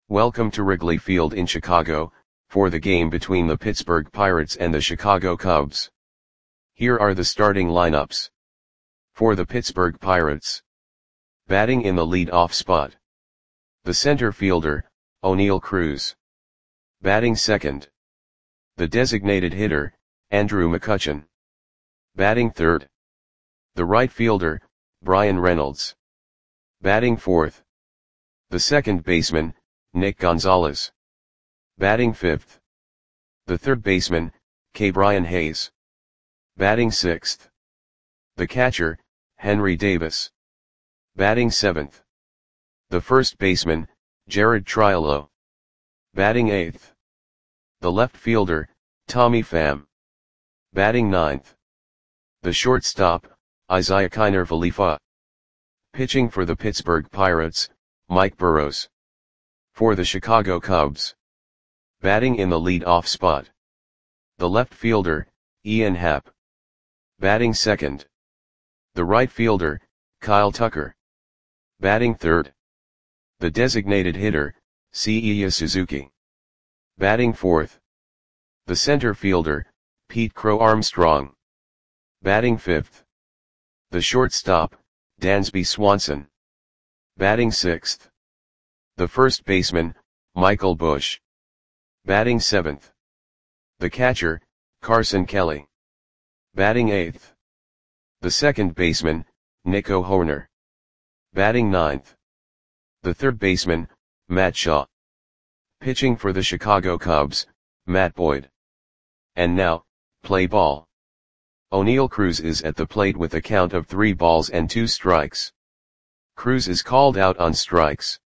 Welcome to Wrigley Field in Chicago, for the game between the Pittsburgh Pirates and the Chicago Cubs. Here are the starting lineups. For the Pittsburgh Pirates. Batting in the lead-off spot. The center fielder, Oneil Cruz. Batting second. The designated hitter, Andrew McCutchen. Batting third. The right fielder, Bryan Reynolds. Batting fourth. The second baseman, Nick Gonzalez. Batting fifth. The third baseman, Ke'Bryan Hayes. Batting sixth. The catcher, Henry Davis. Batting seventh. The first baseman, Jared Triolo. Batting eighth. The left fielder, Tommy Pham. Batting ninth. The shortstop, Isiah Kiner-Falefa. Pitching for the Pittsburgh Pirates, Mike Burrows. For the Chicago Cubs. Batting in the lead-off spot. The left fielder, Ian Happ. Batting second. The right fielder, Kyle Tucker. Batting third. The designated hitter, Seiya Suzuki. Batting fourth. The center fielder, Pete Crow Armstrong. Batting fifth. The shortstop, Dansby Swanson. Batting sixth. The first baseman, Michael Busch. Batting seventh. The catcher, Carson Kelly. Batting eighth. The second baseman, Nico Hoerner. Batting ninth. The third baseman, Matt Shaw. Pitching for the Chicago Cubs, Matt Boyd. And now, play ball. Oneil Cruz is at the plate with a count of 3 balls and 2 strikes. Cruz is called out on strikes.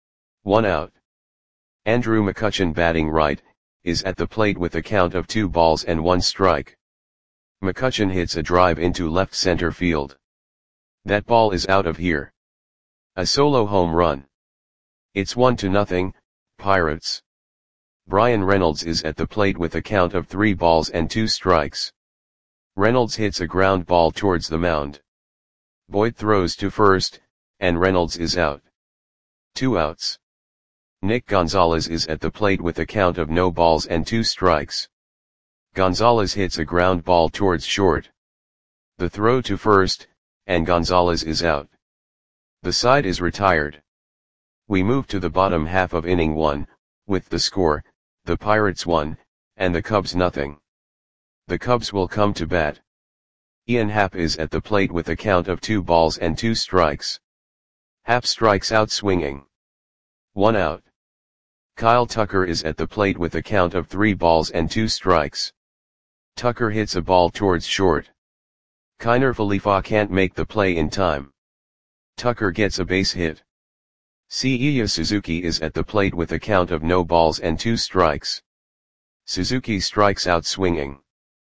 1 out. Andrew McCutchen, batting right, is at the plate with a count of 2 balls and 1 strike. McCutchen hits a drive into left center field. That ball is out of here. A solo home run. It's 1-0, Pirates. Bryan Reynolds is at the plate with a count of 3 balls and 2 strikes. Reynolds hits a ground ball towards the mound. Boyd throws to first, and Reynolds is out. 2 outs. Nick Gonzalez is at the plate with a count of no balls and 2 strikes. Gonzalez hits a ground ball towards short. The throw to first, and Gonzalez is out. The side is retired. We move to the bottom half of inning 1, with the score, the Pirates 1, and the Cubs nothing. The Cubs will come to bat. Ian Happ is at the plate with a count of 2 balls and 2 strikes. Happ strikes out swinging. 1 out. Kyle Tucker is at the plate with a count of 3 balls and 2 strikes. Tucker hits a ball towards short. Kiner-Falefa can't make the play in time. Tucker gets a base hit. Seiya Suzuki is at the plate with a count of no balls and 2 strikes. Suzuki strikes out swinging.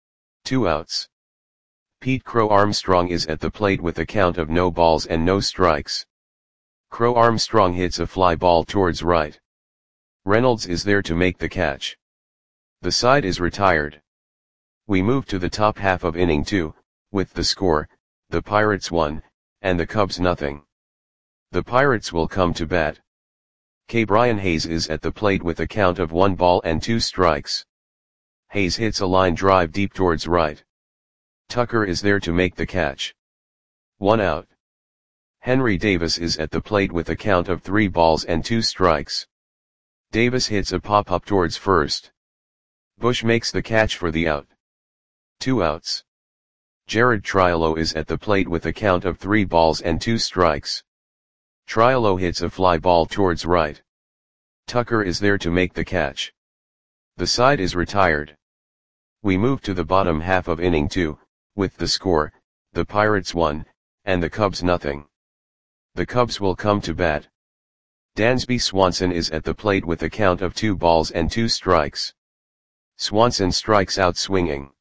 2 outs. Pete Crow Armstrong is at the plate with a count of no balls and no strikes. Crow Armstrong hits a fly ball towards right. Reynolds is there to make the catch. The side is retired. We move to the top half of inning 2, with the score, the Pirates 1, and the Cubs nothing. The Pirates will come to bat. Ke'Bryan Hayes is at the plate with a count of 1 ball and 2 strikes. Hayes hits a line drive deep towards right. Tucker is there to make the catch. 1 out. Henry Davis is at the plate with a count of 3 balls and 2 strikes. Davis hits a pop-up towards first. Busch makes the catch for the out. 2 outs. Jared Triolo is at the plate with a count of 3 balls and 2 strikes. Triolo hits a fly ball towards right. Tucker is there to make the catch. The side is retired. We move to the bottom half of inning 2, with the score, the Pirates 1, and the Cubs nothing. The Cubs will come to bat. Dansby Swanson is at the plate with a count of 2 balls and 2 strikes. Swanson strikes out swinging.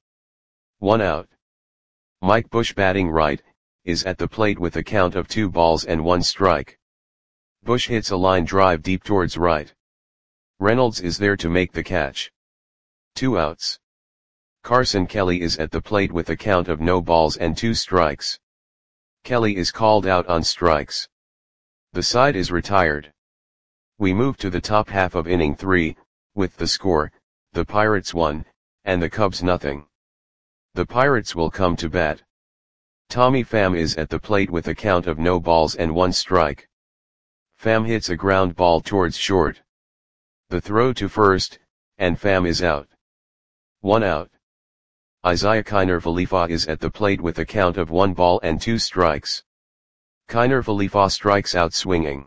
1 out. Mike Busch, batting right, is at the plate with a count of 2 balls and 1 strike. Busch hits a line drive deep towards right. Reynolds is there to make the catch. 2 outs. Carson Kelly is at the plate with a count of no balls and 2 strikes. Kelly is called out on strikes. The side is retired. We move to the top half of inning 3, with the score, the Pirates 1, and the Cubs nothing. The Pirates will come to bat. Tommy Pham is at the plate with a count of no balls and 1 strike. Pham hits a ground ball towards short. The throw to first, and Pham is out. 1 out. Isiah Kiner Falefa is at the plate with a count of 1 ball and 2 strikes. Kiner Falefa strikes out swinging.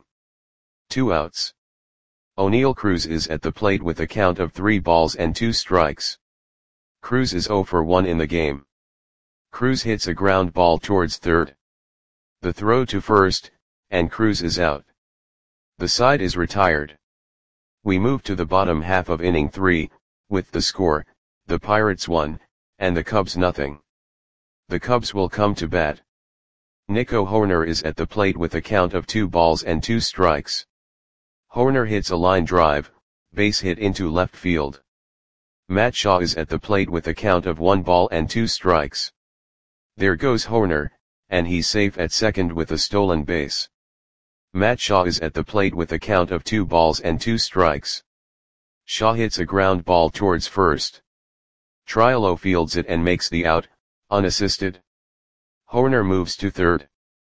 2 outs. O'Neal Cruz is at the plate with a count of 3 balls and 2 strikes. Cruz is 0 for 1 in the game. Cruz hits a ground ball towards third. The throw to first, and Cruz is out. The side is retired. We move to the bottom half of inning 3, with the score, the Pirates 1, and the Cubs nothing. The Cubs will come to bat. Nico Hoerner is at the plate with a count of 2 balls and 2 strikes. Hoerner hits a line drive, base hit into left field. Matt Shaw is at the plate with a count of 1 ball and 2 strikes. There goes Hoerner, and he's safe at second with a stolen base. Matt Shaw is at the plate with a count of 2 balls and 2 strikes. Shaw hits a ground ball towards first. Triolo fields it and makes the out, unassisted. Hoerner moves to third.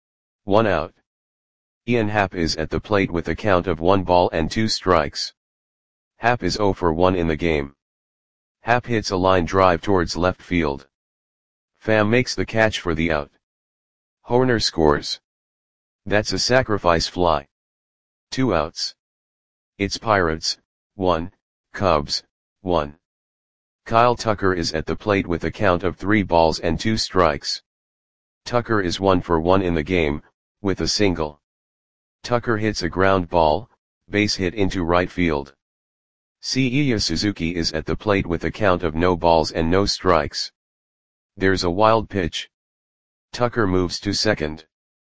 1 out. Ian Happ is at the plate with a count of 1 ball and 2 strikes. Happ is 0 for 1 in the game. Happ hits a line drive towards left field. Pham makes the catch for the out. Hoerner scores. That's a sacrifice fly. 2 outs. It's Pirates, 1, Cubs, 1. Kyle Tucker is at the plate with a count of 3 balls and 2 strikes. Tucker is 1 for 1 in the game, with a single. Tucker hits a ground ball, base hit into right field. Seiya Suzuki is at the plate with a count of no balls and no strikes. There's a wild pitch. Tucker moves to second.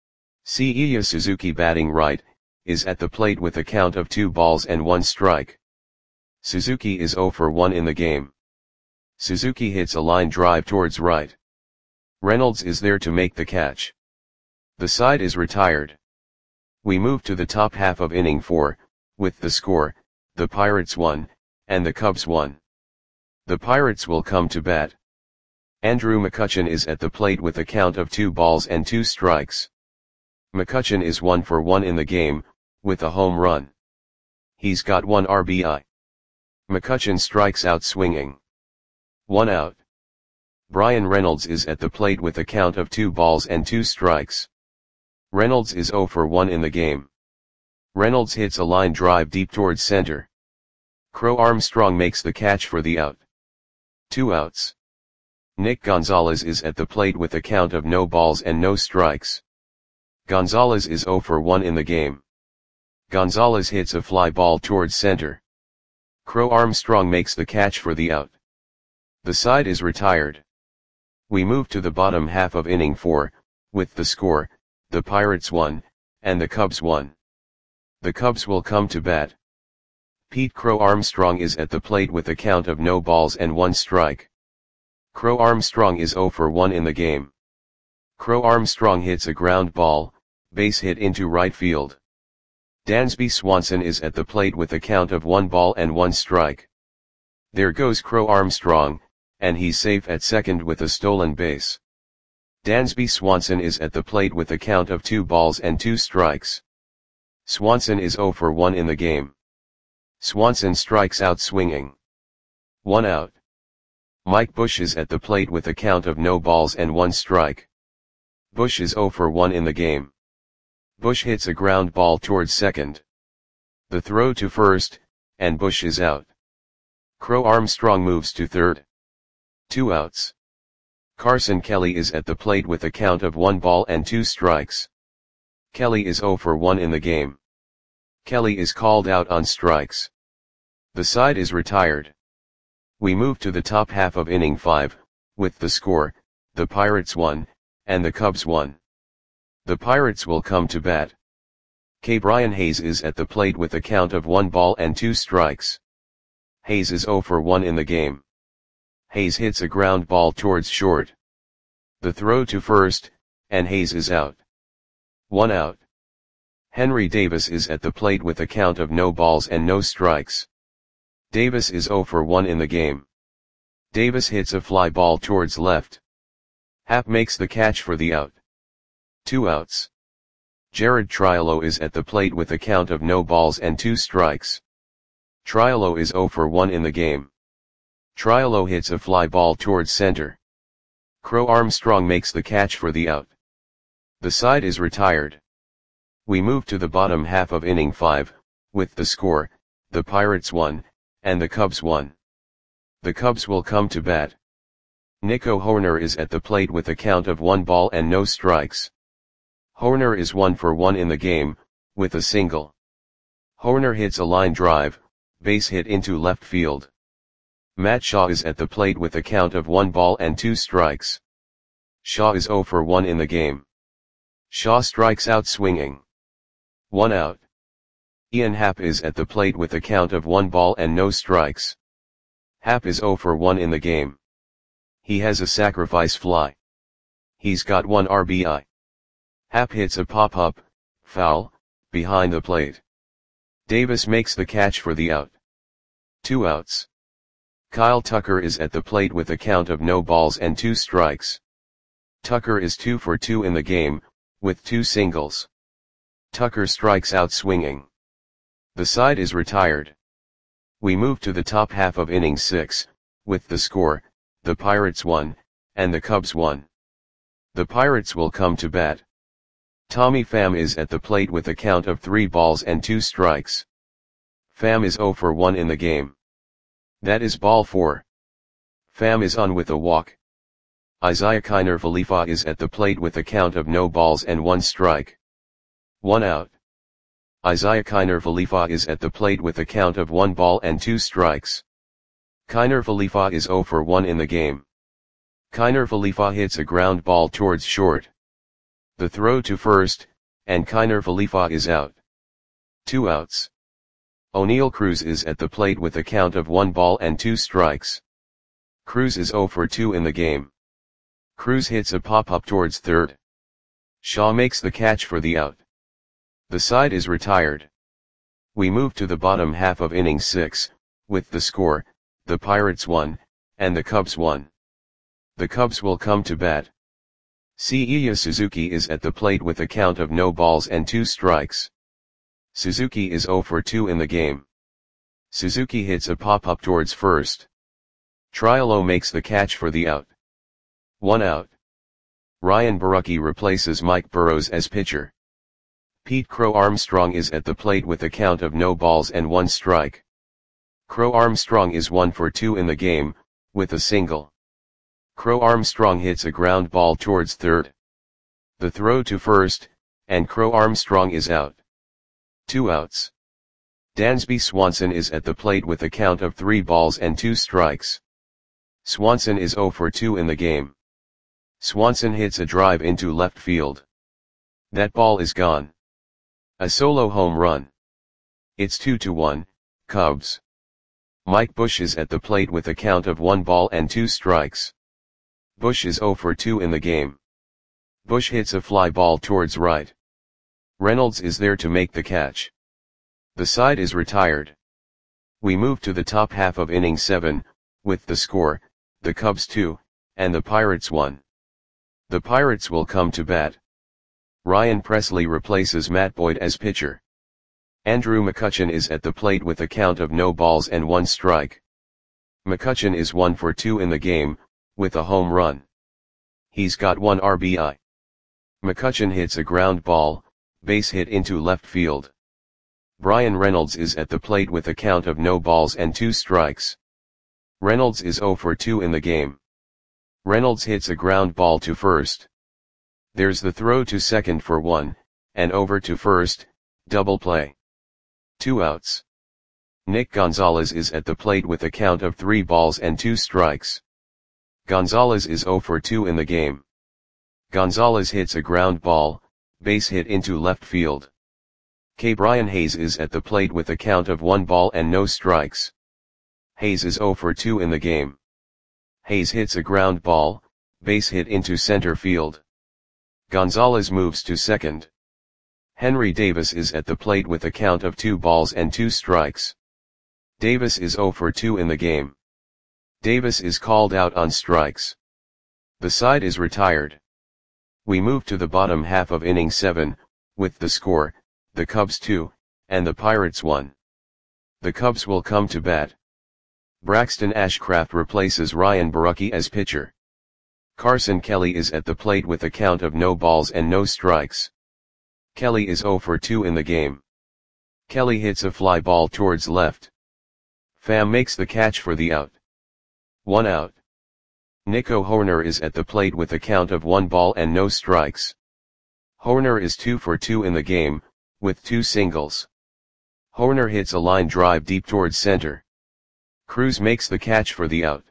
Seiya Suzuki batting right, is at the plate with a count of 2 balls and 1 strike. Suzuki is 0 for 1 in the game. Suzuki hits a line drive towards right. Reynolds is there to make the catch. The side is retired. We move to the top half of inning 4, with the score, the Pirates 1, and the Cubs 1. The Pirates will come to bat. Andrew McCutchen is at the plate with a count of 2 balls and 2 strikes. McCutchen is 1 for 1 in the game, with a home run. He's got 1 RBI. McCutchen strikes out swinging. 1 out. Bryan Reynolds is at the plate with a count of 2 balls and 2 strikes. Reynolds is 0 for 1 in the game. Reynolds hits a line drive deep towards center. Crow Armstrong makes the catch for the out. 2 outs. Nick Gonzalez is at the plate with a count of no balls and no strikes. Gonzalez is 0 for 1 in the game. Gonzalez hits a fly ball towards center. Crow Armstrong makes the catch for the out. The side is retired. We move to the bottom half of inning 4, with the score, the Pirates 1, and the Cubs 1. The Cubs will come to bat. Pete Crow Armstrong is at the plate with a count of no balls and 1 strike. Crow Armstrong is 0 for 1 in the game. Crow Armstrong hits a ground ball, base hit into right field. Dansby Swanson is at the plate with a count of 1 ball and 1 strike. There goes Crow Armstrong, and he's safe at second with a stolen base. Dansby Swanson is at the plate with a count of 2 balls and 2 strikes. Swanson is 0 for 1 in the game. Swanson strikes out swinging. 1 out. Mike Bush is at the plate with a count of no balls and 1 strike. Bush is 0 for 1 in the game. Bush hits a ground ball towards second. The throw to first, and Bush is out. Crow Armstrong moves to third. 2 outs. Carson Kelly is at the plate with a count of 1 ball and 2 strikes. Kelly is 0 for 1 in the game. Kelly is called out on strikes. The side is retired. We move to the top half of inning 5, with the score, the Pirates 1, and the Cubs 1. The Pirates will come to bat. Brian Hayes is at the plate with a count of 1 ball and 2 strikes. Hayes is 0 for 1 in the game. Hayes hits a ground ball towards short. The throw to first, and Hayes is out. 1 out. Henry Davis is at the plate with a count of no balls and no strikes. Davis is 0 for 1 in the game. Davis hits a fly ball towards left. Happ makes the catch for the out. 2 outs. Jared Triolo is at the plate with a count of no balls and 2 strikes. Triolo is 0 for 1 in the game. Triolo hits a fly ball towards center. Crow Armstrong makes the catch for the out. The side is retired. We move to the bottom half of inning 5, with the score, the Pirates 1, and the Cubs 1. The Cubs will come to bat. Nico Hoerner is at the plate with a count of 1 ball and no strikes. Hoerner is 1 for 1 in the game, with a single. Hoerner hits a line drive, base hit into left field. Matt Shaw is at the plate with a count of 1 ball and 2 strikes. Shaw is 0 for 1 in the game. Shaw strikes out swinging. 1 out. Ian Happ is at the plate with a count of 1 ball and no strikes. Happ is 0 for 1 in the game. He has a sacrifice fly. He's got 1 RBI. Happ hits a pop-up, foul, behind the plate. Davis makes the catch for the out. 2 outs. Kyle Tucker is at the plate with a count of no balls and 2 strikes. Tucker is 2 for 2 in the game, with 2 singles. Tucker strikes out swinging. The side is retired. We move to the top half of inning 6, with the score, the Pirates 1, and the Cubs 1. The Pirates will come to bat. Tommy Pham is at the plate with a count of 3 balls and 2 strikes. Pham is 0 for 1 in the game. That is ball 4. Pham is on with a walk. Isaiah Kiner Falefa is at the plate with a count of no balls and 1 strike. 1 out. Isaiah Kiner Falefa is at the plate with a count of 1 ball and 2 strikes. Kiner Falefa is 0 for 1 in the game. Kiner Falefa hits a ground ball towards short. The throw to first, and Kiner Falefa is out. 2 outs. O'Neal Cruz is at the plate with a count of 1 ball and 2 strikes. Cruz is 0 for 2 in the game. Cruz hits a pop-up towards third. Shaw makes the catch for the out. The side is retired. We move to the bottom half of inning 6, with the score, the Pirates 1, and the Cubs 1. The Cubs will come to bat. Seiya Suzuki is at the plate with a count of no balls and 2 strikes. Suzuki is 0 for 2 in the game. Suzuki hits a pop-up towards first. Triolo makes the catch for the out. 1 out. Ryan Borucki replaces Mike Burrows as pitcher. Pete Crow Armstrong is at the plate with a count of no balls and 1 strike. Crow Armstrong is 1 for 2 in the game, with a single. Crow Armstrong hits a ground ball towards third. The throw to first, and Crow Armstrong is out. 2 outs. Dansby Swanson is at the plate with a count of 3 balls and 2 strikes. Swanson is 0 for 2 in the game. Swanson hits a drive into left field. That ball is gone. A solo home run. It's 2-1, Cubs. Mike Bush is at the plate with a count of 1 ball and 2 strikes. Bush is 0 for 2 in the game. Bush hits a fly ball towards right. Reynolds is there to make the catch. The side is retired. We move to the top half of inning 7, with the score, the Cubs 2, and the Pirates 1. The Pirates will come to bat. Ryan Presley replaces Matt Boyd as pitcher. Andrew McCutchen is at the plate with a count of no balls and 1 strike. McCutchen is 1 for 2 in the game, with a home run. He's got 1 RBI. McCutchen hits a ground ball, base hit into left field. Brian Reynolds is at the plate with a count of no balls and 2 strikes. Reynolds is 0 for 2 in the game. Reynolds hits a ground ball to first. There's the throw to second for 1, and over to first, double play. 2 outs. Nick Gonzalez is at the plate with a count of 3 balls and 2 strikes. Gonzalez is 0 for 2 in the game. Gonzalez hits a ground ball, base hit into left field. Brian Hayes is at the plate with a count of 1 ball and no strikes. Hayes is 0 for 2 in the game. Hayes hits a ground ball, base hit into center field. Gonzalez moves to second. Henry Davis is at the plate with a count of 2 balls and 2 strikes. Davis is 0 for 2 in the game. Davis is called out on strikes. The side is retired. We move to the bottom half of inning 7, with the score, the Cubs 2, and the Pirates 1. The Cubs will come to bat. Braxton Ashcraft replaces Ryan Borucki as pitcher. Carson Kelly is at the plate with a count of no balls and no strikes. Kelly is 0 for 2 in the game. Kelly hits a fly ball towards left. Pham makes the catch for the out. 1 out. Nico Hoerner is at the plate with a count of 1 ball and no strikes. Hoerner is 2 for 2 in the game, with 2 singles. Hoerner hits a line drive deep towards center. Cruz makes the catch for the out.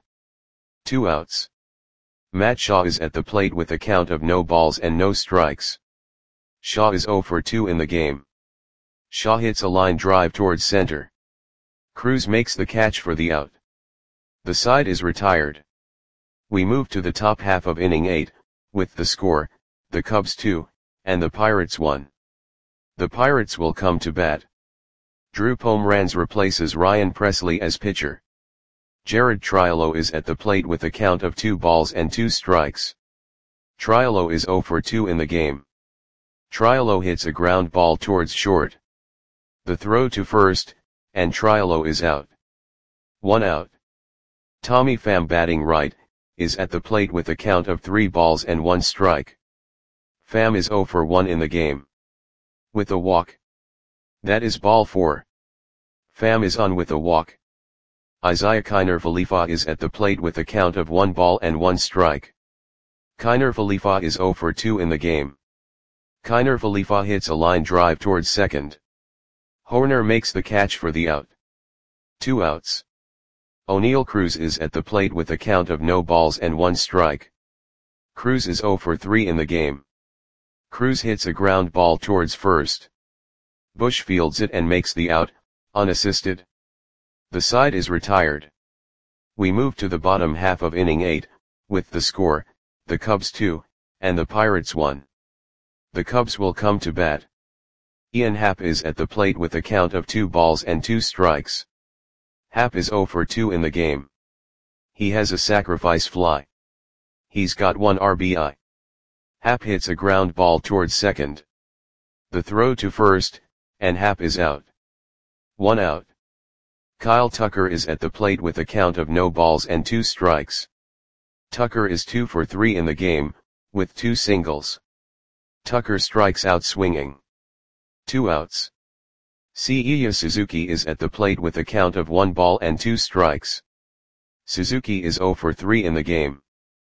2 outs. Matt Shaw is at the plate with a count of no balls and no strikes. Shaw is 0 for 2 in the game. Shaw hits a line drive towards center. Cruz makes the catch for the out. The side is retired. We move to the top half of inning 8, with the score, the Cubs 2, and the Pirates 1. The Pirates will come to bat. Drew Pomeranz replaces Ryan Presley as pitcher. Jared Triolo is at the plate with a count of 2 balls and 2 strikes. Triolo is 0 for 2 in the game. Triolo hits a ground ball towards short. The throw to first, and Triolo is out. 1 out. Tommy Pham, batting right, is at the plate with a count of 3 balls and 1 strike. Pham is 0 for 1 in the game. With a walk. That is ball 4. Pham is on with a walk. Isiah Kiner Falefa is at the plate with a count of 1 ball and 1 strike. Kiner Falefa is 0 for 2 in the game. Kiner Falefa hits a line drive towards second. Hoerner makes the catch for the out. 2 outs. O'Neal Cruz is at the plate with a count of no balls and 1 strike. Cruz is 0 for 3 in the game. Cruz hits a ground ball towards first. Bush fields it and makes the out, unassisted. The side is retired. We move to the bottom half of inning 8, with the score, the Cubs 2, and the Pirates 1. The Cubs will come to bat. Ian Happ is at the plate with a count of 2 balls and 2 strikes. Happ is 0 for 2 in the game. He has a sacrifice fly. He's got 1 RBI. Happ hits a ground ball towards second. The throw to first, and Happ is out. 1 out. Kyle Tucker is at the plate with a count of no balls and 2 strikes. Tucker is 2 for 3 in the game, with 2 singles. Tucker strikes out swinging. 2 outs. Seiya Suzuki is at the plate with a count of 1 ball and 2 strikes. Suzuki is 0 for 3 in the game.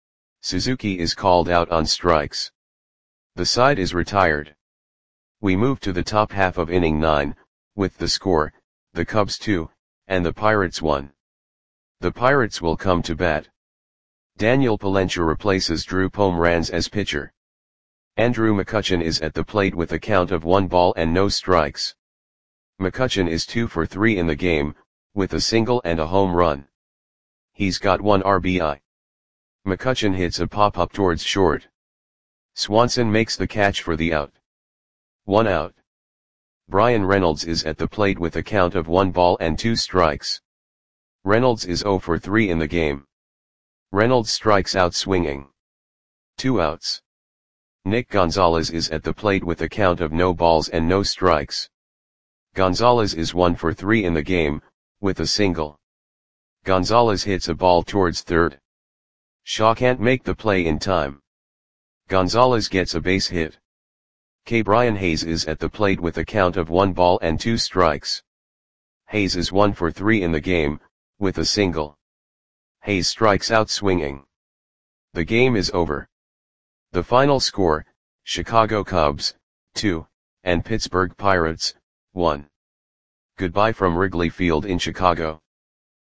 Suzuki is called out on strikes. The side is retired. We move to the top half of inning 9, with the score, the Cubs 2, and the Pirates 1. The Pirates will come to bat. Daniel Palencia replaces Drew Pomeranz as pitcher. Andrew McCutchen is at the plate with a count of 1 ball and no strikes. McCutchen is 2 for 3 in the game, with a single and a home run. He's got 1 RBI. McCutchen hits a pop-up towards short. Swanson makes the catch for the out. 1 out. Bryan Reynolds is at the plate with a count of 1 ball and 2 strikes. Reynolds is 0 for 3 in the game. Reynolds strikes out swinging. 2 outs. Nick Gonzalez is at the plate with a count of no balls and no strikes. Gonzalez is 1 for 3 in the game, with a single. Gonzalez hits a ball towards third. Shaw can't make the play in time. Gonzalez gets a base hit. Brian Hayes is at the plate with a count of 1 ball and 2 strikes. Hayes is 1 for 3 in the game, with a single. Hayes strikes out swinging. The game is over. The final score, Chicago Cubs, 2, and Pittsburgh Pirates, 1. Goodbye from Wrigley Field in Chicago.